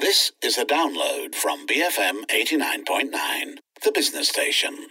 This is a download from BFM 89.9, the business station.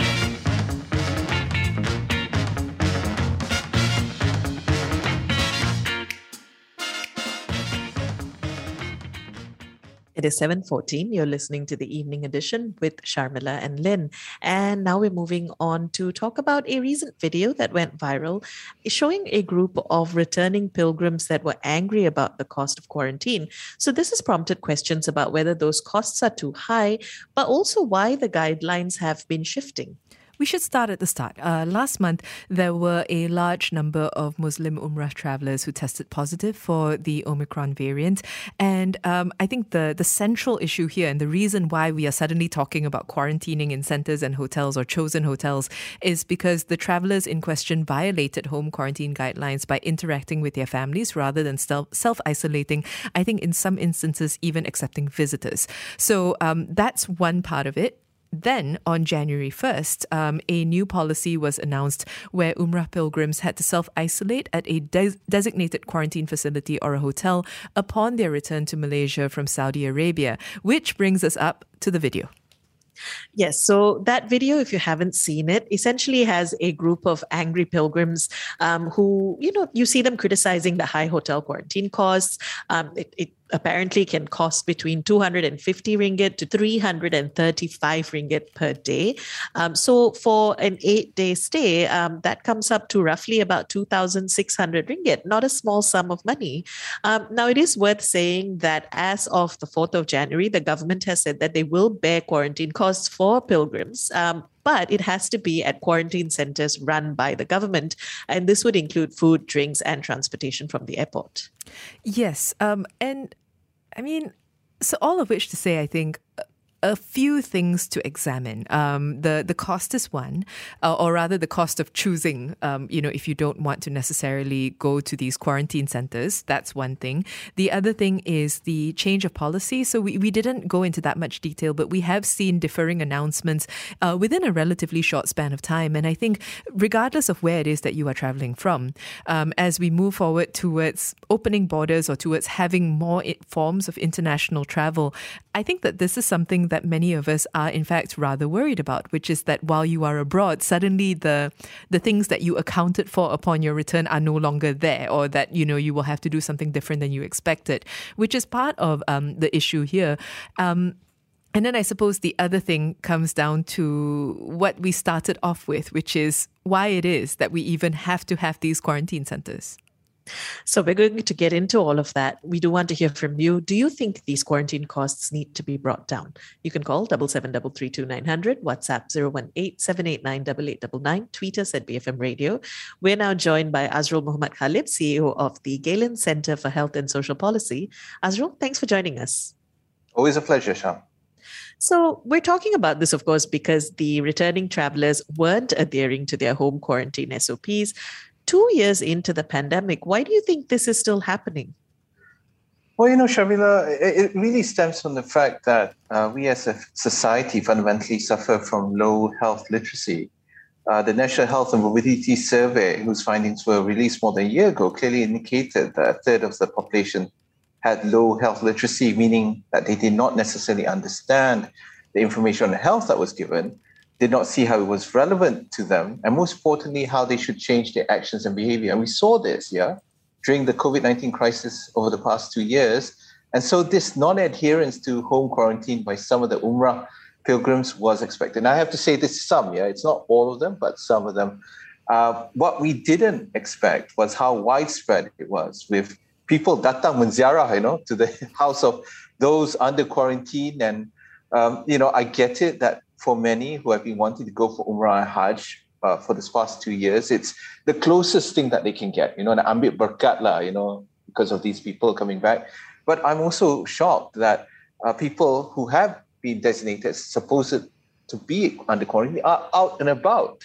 It is 7:14. You're listening to the evening edition with Sharmila and Lynn. And now we're moving on to talk about a recent video that went viral showing a group of returning pilgrims that were angry about the cost of quarantine. So this has prompted questions about whether those costs are too high, but also why the guidelines have been shifting. We should start at the start. Last month, there were a large number of Muslim Umrah travellers who tested positive for the Omicron variant. And I think the central issue here and the reason why we are suddenly talking about quarantining in centres and hotels or chosen hotels is because the travellers in question violated home quarantine guidelines by interacting with their families rather than self-isolating. I think in some instances, even accepting visitors. So that's one part of it. Then, on January 1st, a new policy was announced where Umrah pilgrims had to self-isolate at a designated quarantine facility or a hotel upon their return to Malaysia from Saudi Arabia, which brings us up to the video. Yes, so that video, if you haven't seen it, essentially has a group of angry pilgrims who, you see them criticizing the high hotel quarantine costs. It apparently can cost between 250 ringgit to 335 ringgit per day. So for an 8-day stay, that comes up to roughly about 2,600 ringgit, not a small sum of money. Now, it is worth saying that as of the 4th of January, the government has said that they will bear quarantine costs for pilgrims. But it has to be at quarantine centres run by the government. And this would include food, drinks, and transportation from the airport. Yes. And I mean, so all of which to say, I think, a few things to examine. The cost is one, or rather the cost of choosing, if you don't want to necessarily go to these quarantine centres, that's one thing. The other thing is the change of policy. So we didn't go into that much detail, but we have seen differing announcements within a relatively short span of time. And I think regardless of where it is that you are travelling from, as we move forward towards opening borders or towards having more forms of international travel, I think that this is something that many of us are in fact rather worried about, which is that while you are abroad, suddenly the things that you accounted for upon your return are no longer there, or that, you will have to do something different than you expected, which is part of the issue here. And then I suppose the other thing comes down to what we started off with, which is why it is that we even have to have these quarantine centres. So we're going to get into all of that. We do want to hear from you. Do you think these quarantine costs need to be brought down? You can call 77332900, WhatsApp 018-789-8899, tweet us at BFM Radio. We're now joined by Azrul Muhammad Khalib, CEO of the Galen Centre for Health and Social Policy. Azrul, thanks for joining us. Always a pleasure, Sham. So we're talking about this, of course, because the returning travellers weren't adhering to their home quarantine SOPs. 2 years into the pandemic, why do you think this is still happening? Well, Sharmila, it really stems from the fact that we as a society fundamentally suffer from low health literacy. The National Health and Mobility Survey, whose findings were released more than a year ago, clearly indicated that a third of the population had low health literacy, meaning that they did not necessarily understand the information on health that was given, did not see how it was relevant to them, and most importantly, how they should change their actions and behavior. And we saw this, during the COVID-19 crisis over the past 2 years. And so this non-adherence to home quarantine by some of the Umrah pilgrims was expected. And I have to say this is some, it's not all of them, but some of them. What we didn't expect was how widespread it was, with people datang menziarah, to the house of those under quarantine. And, I get it that for many who have been wanting to go for Umrah and Hajj for this past 2 years, it's the closest thing that they can get, and ambil berkat lah, because of these people coming back. But I'm also shocked that people who have been designated supposed to be under quarantine are out and about,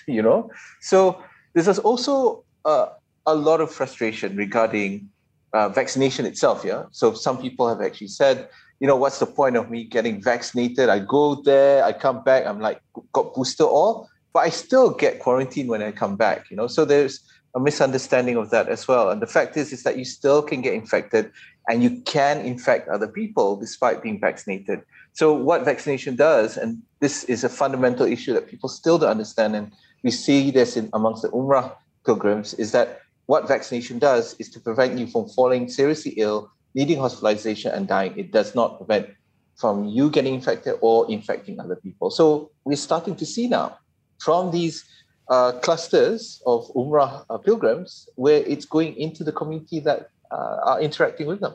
So this is also a lot of frustration regarding vaccination itself, So some people have actually said, what's the point of me getting vaccinated? I go there, I come back, I'm like, got booster all, but I still get quarantined when I come back, So there's a misunderstanding of that as well. And the fact is that you still can get infected and you can infect other people despite being vaccinated. So what vaccination does, and this is a fundamental issue that people still don't understand, and we see this amongst the Umrah pilgrims, is that what vaccination does is to prevent you from falling seriously ill, needing hospitalization and dying. It does not prevent from you getting infected or infecting other people. So we're starting to see now from these clusters of Umrah pilgrims where it's going into the community that are interacting with them.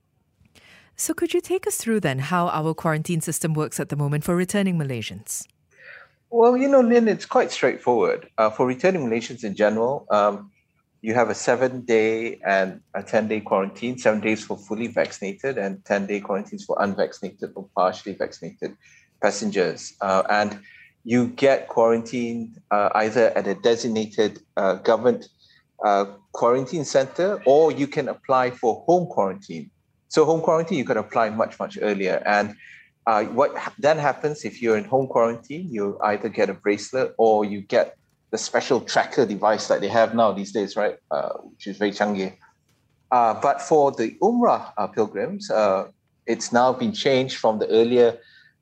So could you take us through then how our quarantine system works at the moment for returning Malaysians? Well, Lynn, it's quite straightforward. For returning Malaysians in general, you have a 7-day and a 10-day quarantine, 7 days for fully vaccinated and 10-day quarantines for unvaccinated or partially vaccinated passengers. And you get quarantined either at a designated government quarantine center, or you can apply for home quarantine. So home quarantine, you can apply much, much earlier. And what then happens if you're in home quarantine, you either get a bracelet or you get the special tracker device that they have now these days, right? Which is very changgih. But for the Umrah pilgrims, it's now been changed from the earlier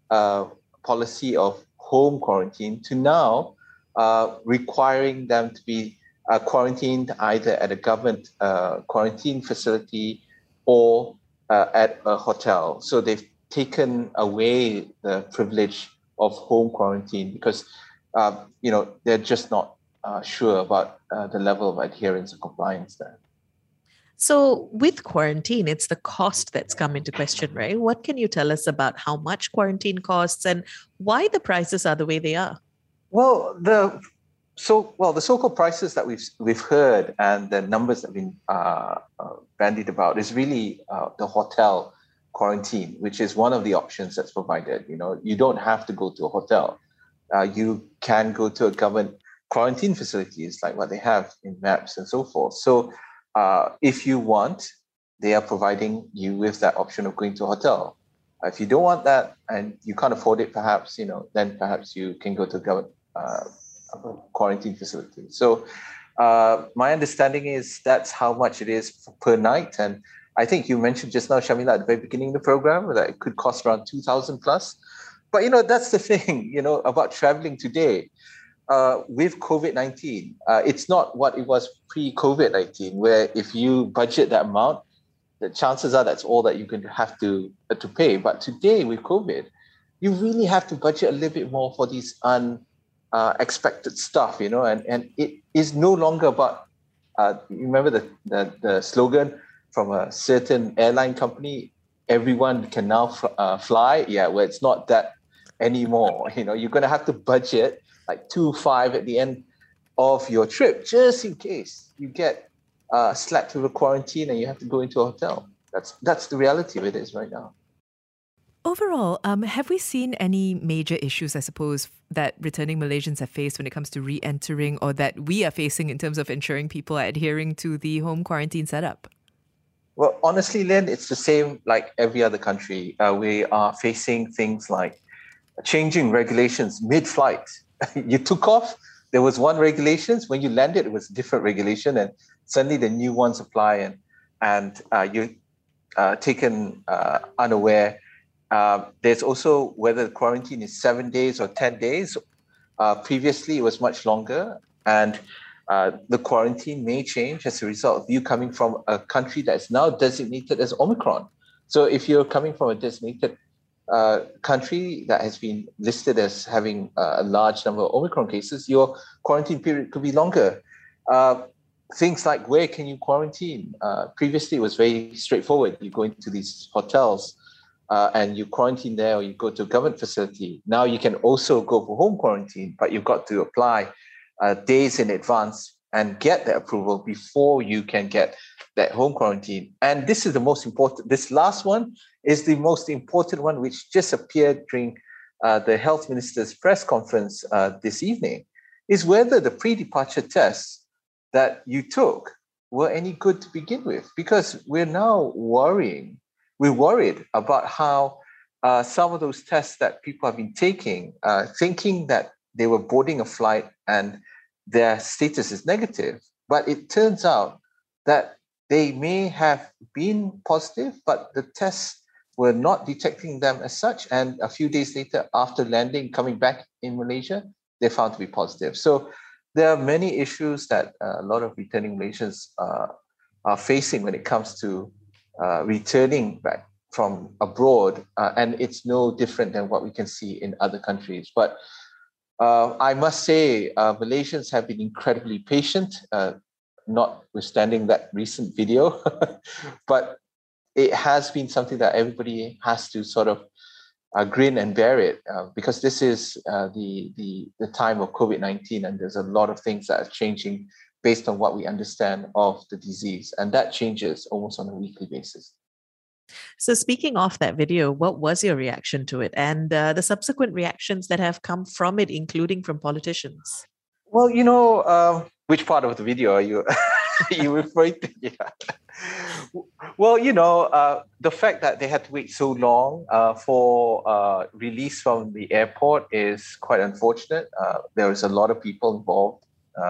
policy of home quarantine to now requiring them to be quarantined either at a government quarantine facility or at a hotel. So they've taken away the privilege of home quarantine because they're just not sure about the level of adherence and compliance there. So with quarantine, it's the cost that's come into question, right? What can you tell us about how much quarantine costs and why the prices are the way they are? Well, the so-called prices that we've heard and the numbers that have been bandied about is really the hotel quarantine, which is one of the options that's provided. You don't have to go to a hotel. You can go to a government quarantine facilities like what they have in MAPS and so forth. So if you want, they are providing you with that option of going to a hotel. If you don't want that and you can't afford it, perhaps, then perhaps you can go to a government quarantine facility. So my understanding is that's how much it is per night. And I think you mentioned just now, Shamila, at the very beginning of the program, that it could cost around 2,000 plus. But, that's the thing, about traveling today with COVID-19. It's not what it was pre-COVID-19, where if you budget that amount, the chances are that's all that you can have to pay. But today with COVID, you really have to budget a little bit more for these unexpected stuff, and it is no longer about, you remember the slogan from a certain airline company, everyone can now fly. Yeah, well, it's not that anymore. You're going to have to budget like 2,500 at the end of your trip, just in case you get slapped with a quarantine and you have to go into a hotel. That's the reality of it is right now. Overall, have we seen any major issues, I suppose, that returning Malaysians have faced when it comes to re-entering, or that we are facing in terms of ensuring people are adhering to the home quarantine setup? Well, honestly, Lynn, it's the same like every other country. We are facing things like changing regulations mid-flight. You took off, there was one regulations. When you landed, it was a different regulation, and suddenly the new ones apply, and you're taken unaware. There's also whether the quarantine is 7 days or 10 days. Previously, it was much longer, and the quarantine may change as a result of you coming from a country that is now designated as Omicron. So if you're coming from a designated country that has been listed as having a large number of Omicron cases, your quarantine period could be longer. Things like where can you quarantine? Previously, it was very straightforward. You go into these hotels and you quarantine there, or you go to a government facility. Now you can also go for home quarantine, but you've got to apply days in advance and get the approval before you can get that home quarantine. And this is the most important. This last one is the most important one, which just appeared during the health minister's press conference this evening, is whether the pre-departure tests that you took were any good to begin with. Because we're now worried about how some of those tests that people have been taking, thinking that they were boarding a flight and their status is negative. But it turns out that they may have been positive, but the tests were not detecting them as such. And a few days later, after landing, coming back in Malaysia, they found to be positive. So there are many issues that a lot of returning Malaysians are facing when it comes to returning back from abroad. And it's no different than what we can see in other countries. But I must say, Malaysians have been incredibly patient, notwithstanding that recent video. But it has been something that everybody has to sort of grin and bear it, because this is the time of COVID-19, and there's a lot of things that are changing based on what we understand of the disease, and that changes almost on a weekly basis. So, speaking of that video, what was your reaction to it and the subsequent reactions that have come from it, including from politicians? Well, which part of the video are you you referring to? Yeah. Well, the fact that they had to wait so long for release from the airport is quite unfortunate. There was a lot of people involved,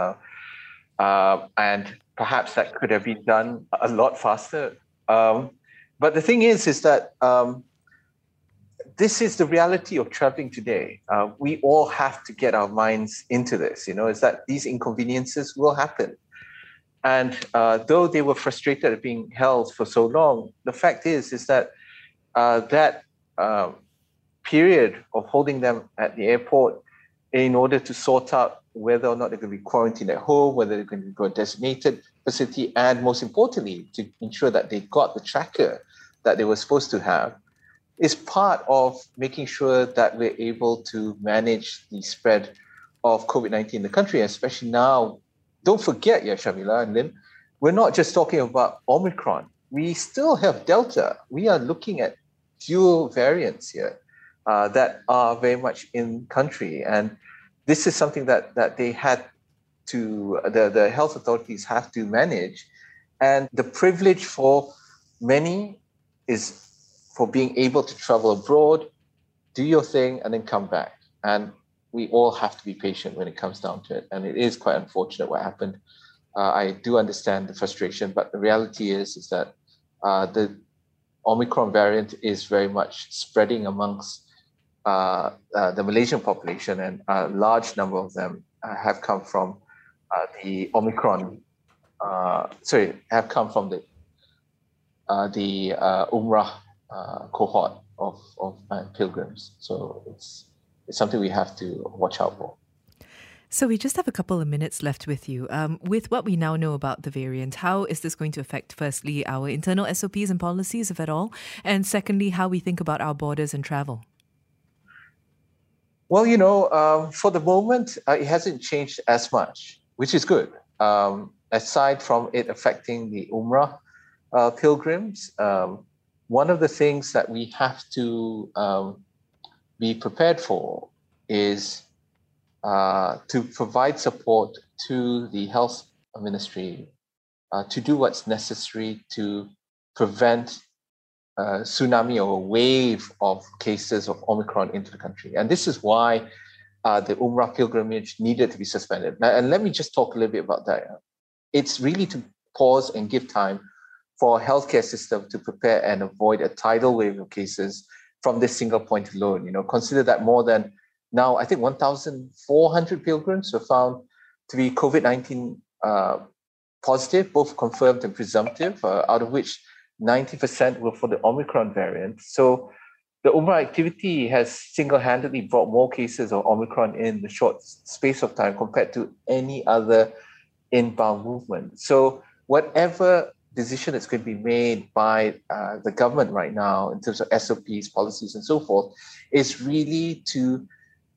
and perhaps that could have been done a lot faster. But the thing is that this is the reality of traveling today. We all have to get our minds into this, is that these inconveniences will happen. And though they were frustrated at being held for so long, the fact is that that period of holding them at the airport in order to sort out whether or not they're going to be quarantined at home, whether they're going to go to a designated facility, and most importantly, to ensure that they got the tracker that they were supposed to have, is part of making sure that we're able to manage the spread of COVID-19 in the country, especially now. Don't forget, Shamila and Lynn, we're not just talking about Omicron. We still have Delta. We are looking at dual variants here that are very much in country. And this is something that they had to, the health authorities have to manage. And the privilege for many is for being able to travel abroad, do your thing, and then come back. And we all have to be patient when it comes down to it. And it is quite unfortunate what happened. I do understand the frustration, but the reality is that the Omicron variant is very much spreading amongst the Malaysian population, and a large number of them have come from the Omicron, have come from the Umrah cohort of pilgrims. So it's something we have to watch out for. So we just have a couple of minutes left with you. With what we now know about the variant, how is this going to affect, firstly, our internal SOPs and policies, if at all? And secondly, how we think about our borders and travel? Well, for the moment, it hasn't changed as much, which is good. Aside from it affecting the Umrah pilgrims, one of the things that we have to be prepared for is to provide support to the health ministry to do what's necessary to prevent a tsunami or a wave of cases of Omicron into the country. And this is why the Umrah pilgrimage needed to be suspended. Now, and let me just talk a little bit about that. It's really to pause and give time for our healthcare system to prepare and avoid a tidal wave of cases from this single point alone. Consider that more than now, I think 1,400 pilgrims were found to be COVID-19 positive, both confirmed and presumptive, out of which 90% were for the Omicron variant. So the Umrah activity has single-handedly brought more cases of Omicron in the short space of time compared to any other inbound movement. So whatever decision that's going to be made by the government right now in terms of SOPs, policies, and so forth, is really to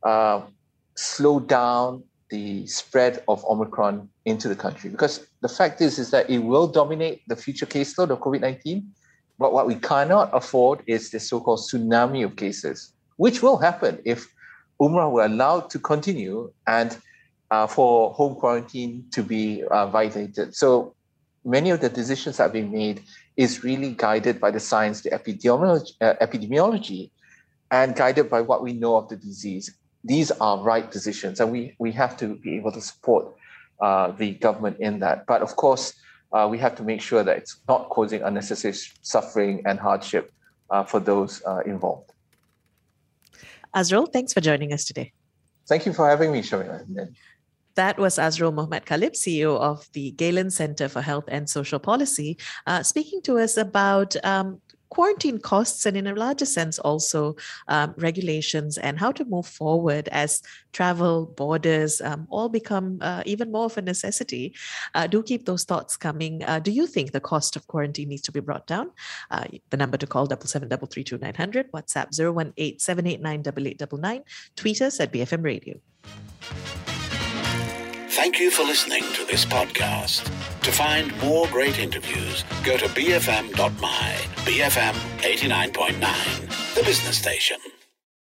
slow down the spread of Omicron into the country. Because the fact is that it will dominate the future caseload of COVID-19, but what we cannot afford is the so-called tsunami of cases, which will happen if Umrah were allowed to continue and for home quarantine to be violated. So many of the decisions that are being made is really guided by the science, the epidemiology, and guided by what we know of the disease. These are right decisions, and we have to be able to support the government in that. But of course, we have to make sure that it's not causing unnecessary suffering and hardship for those involved. Azrul, thanks for joining us today. Thank you for having me, Sharmila. That was Azrul Mohammad Khalib, CEO of the Galen Center for Health and Social Policy, speaking to us about quarantine costs and, in a larger sense, also regulations and how to move forward as travel, borders all become even more of a necessity. Do keep those thoughts coming. Do you think the cost of quarantine needs to be brought down? The number to call 77332900, WhatsApp 018-789-8899, tweet us at BFM Radio. Thank you for listening to this podcast. To find more great interviews, go to bfm.my, BFM 89.9, the business station.